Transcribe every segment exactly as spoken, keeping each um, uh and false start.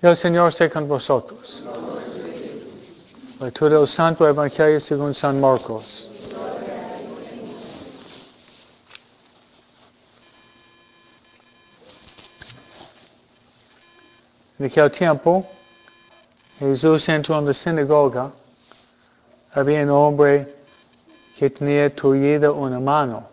El Señor esté con vosotros. Lectura del Santo Evangelio según San Marcos. En aquel tiempo, Jesús entró en la sinagoga. Había un hombre que tenía tullida una mano.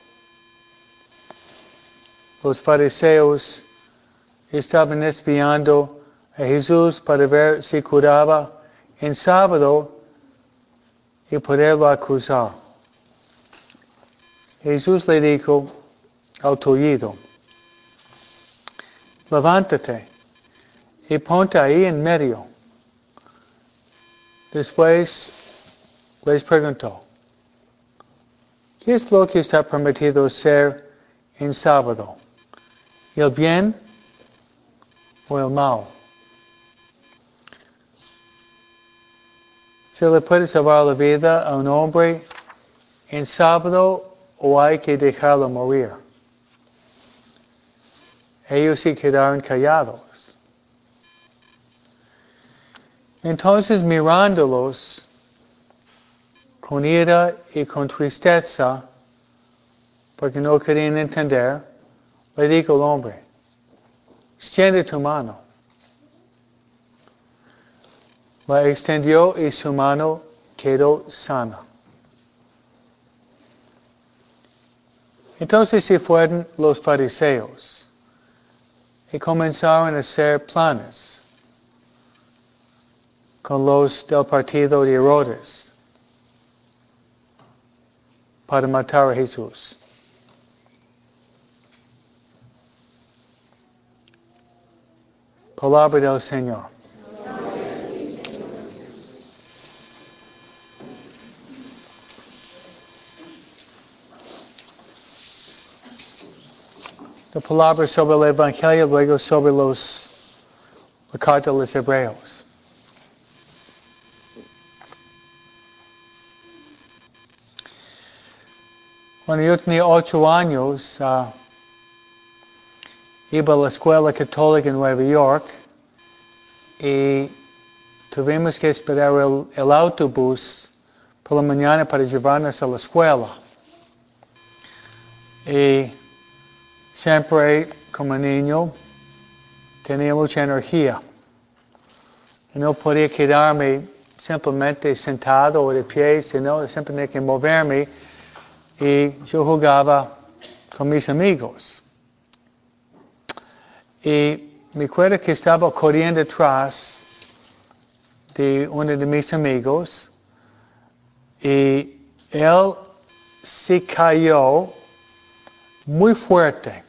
Los fariseos estaban espiando a Jesús para ver si curaba en sábado y poderlo acusar. Jesús le dijo al tullido: levántate y ponte ahí en medio. Después les preguntó: ¿qué es lo que está permitido hacer en sábado? ¿El bien o el mal? ¿Se le puede salvar la vida a un hombre en sábado o hay que dejarlo morir? Ellos se quedaron callados. Entonces, mirándolos con ira y con tristeza, porque no querían entender, le dijo al hombre: extiende tu mano. La extendió y su mano quedó sana. Entonces se fueron los fariseos y comenzaron a hacer planes con los del partido de Herodes para matar a Jesús. Palabra del Señor. La palabra sobre el Evangelio, luego sobre los, la carta de los Hebreos. Cuando yo tenía ocho años, uh, iba a la escuela católica en Nueva York y tuvimos que esperar el, el autobús por la mañana para llevarnos a la escuela. Y siempre, como niño, tenía mucha energía. Y no podía quedarme simplemente sentado o de pie, sino siempre tenía que moverme. Y yo jugaba con mis amigos. Y me acuerdo que estaba corriendo atrás de uno de mis amigos. Y él se cayó muy fuerte,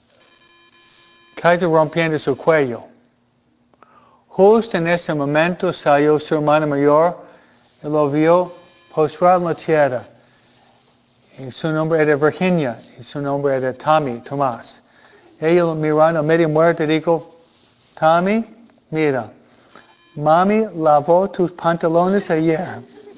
casi rompiendo su cuello. Justo en ese momento salió su hermana mayor y lo vio postrado en la tierra. Y su nombre era Virginia y su nombre era Tommy, Tomás. Ella mirando medio muerto dijo: Tommy, mira, mami lavó tus pantalones ayer.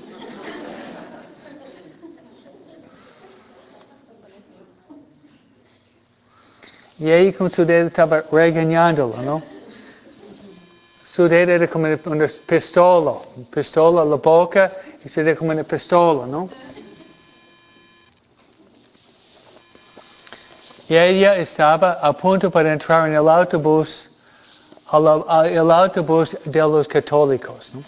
Y ella con su dedo estaba regañándolo, ¿no? Su dedo era como una pistola, pistola a la boca y su dedo como una pistola, ¿no? Y ella estaba a punto para entrar en el autobús, el autobús de los católicos, ¿no?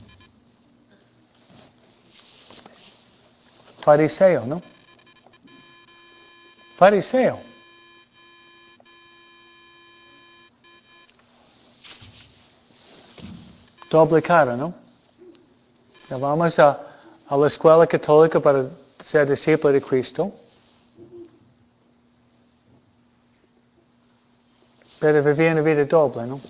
Fariseo, ¿no? Fariseo. Doble cara, ¿no? Ya vamos a, a la escuela católica para ser discípulo de Cristo. Pero vivía una vida doble, ¿no?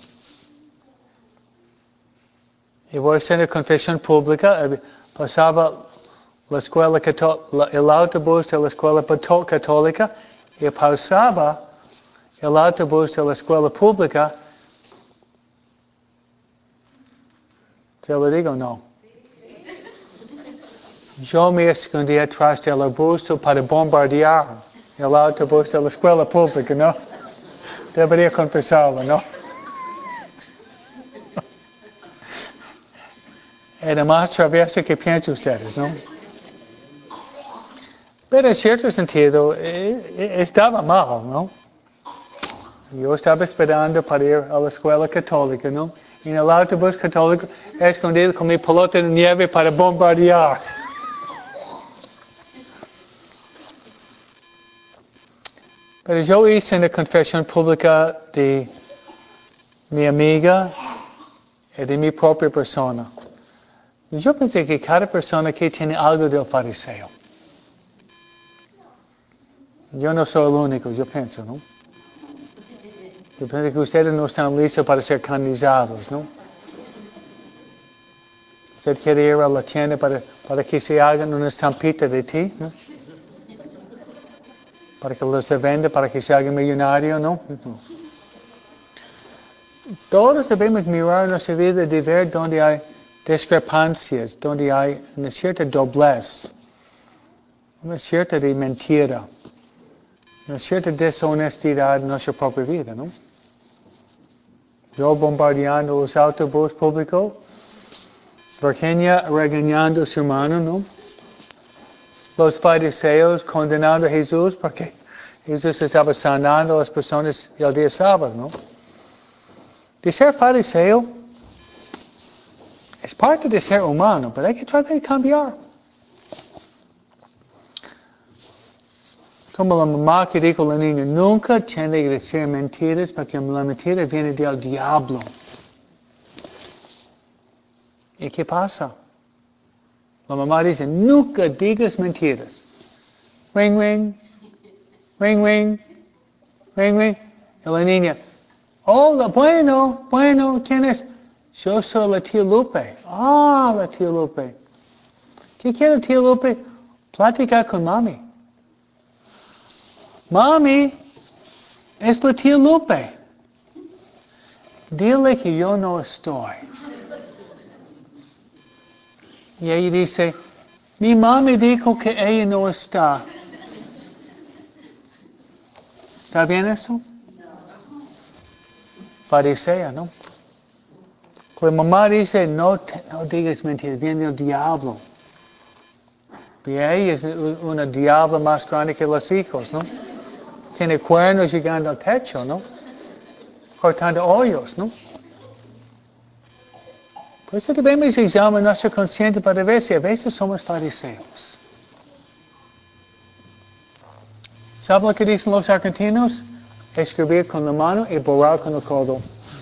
Y voy a hacer una confesión pública. Pasaba la escuela católica, el autobús de la escuela católica y pasaba el autobús de la escuela pública. ¿Te lo digo o no? Yo me escondí atrás del arbusto para bombardear el autobús de la escuela pública, ¿no? Debería confesarlo, ¿no? era más travieso que piensan ustedes, ¿no? Pero en cierto sentido, eh, eh, estaba mal, ¿no? Yo estaba esperando para ir a la escuela católica, ¿no? Y en el autobús católico, escondido con mi pelota de nieve para bombardear. Pero yo hice una confesión pública de mi amiga y de mi propia persona. Y yo pensé que cada persona que tiene algo del fariseo. Yo no soy el único, yo pienso, ¿no? Yo pienso que ustedes no están listos para ser canonizados, ¿no? Usted quiere ir a la tienda para, para que se hagan una estampita de ti, ¿no? Para que los se venda, para que se haga millonario, ¿no? Todos debemos mirar nuestra vida de ver donde hay discrepancias, donde hay una cierta doblez, una cierta de mentira, una cierta deshonestidad en nuestra propia vida, ¿no? Yo bombardeando los autobuses públicos, Virginia regañando a su hermano, ¿no? Los fariseos condenando a Jesús porque Jesús estaba sanando a las personas el día sábado, ¿no? De ser fariseo es parte de ser humano, pero hay que tratar de cambiar. Como la mamá que dijo a la niña, nunca tiene que decir mentiras porque la mentira viene del diablo. ¿Y qué pasa? La mamá dice, nunca digas mentiras. Ring, ring, ring, ring, ring, ring. Y la niña, hola, bueno, bueno, ¿quién es? Yo soy la tía Lupe. Ah, la tía Lupe. ¿Qué quiere la tía Lupe? Platicar con mami. Mami, es la tía Lupe. Dile que yo no estoy. Y ella dice, mi mami dijo que ella no está. ¿Está bien eso? Farisea, ¿no? Pues mamá dice, no, te, no digas mentiras, viene el diablo. Y ella es una diabla más grande que los hijos, ¿no? Tiene cuernos llegando al techo, ¿no? Cortando hoyos, ¿no? Por eso debemos examinar nuestra conciencia para ver si a veces somos fariseos. ¿Saben lo que dicen los argentinos? Escribir con la mano y borrar con el codo.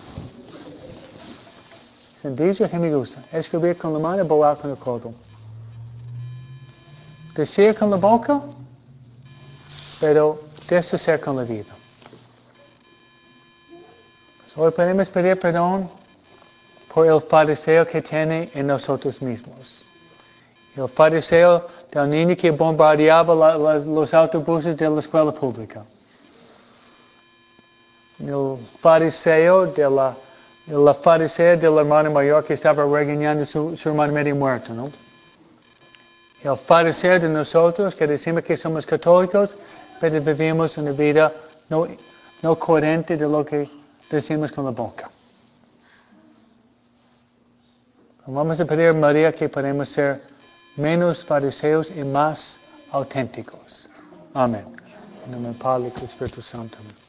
Sencillo que me gusta. Escribir con la mano y borrar con el codo. Decir con la boca, pero deshacer con la vida. Hoy podemos pedir perdón por el fariseo que tiene en nosotros mismos. El fariseo del niño que bombardeaba la, la, los autobuses de la escuela pública. El fariseo de la, de la farisea del hermano mayor que estaba regañando a su, su hermano medio muerto, ¿no? El fariseo de nosotros que decimos que somos católicos, pero vivimos una vida no, no coherente de lo que decimos con la boca. Vamos a pedir a María que podamos ser menos fariseos y más auténticos. Amén. En nombre del Padre y del Espíritu Santo.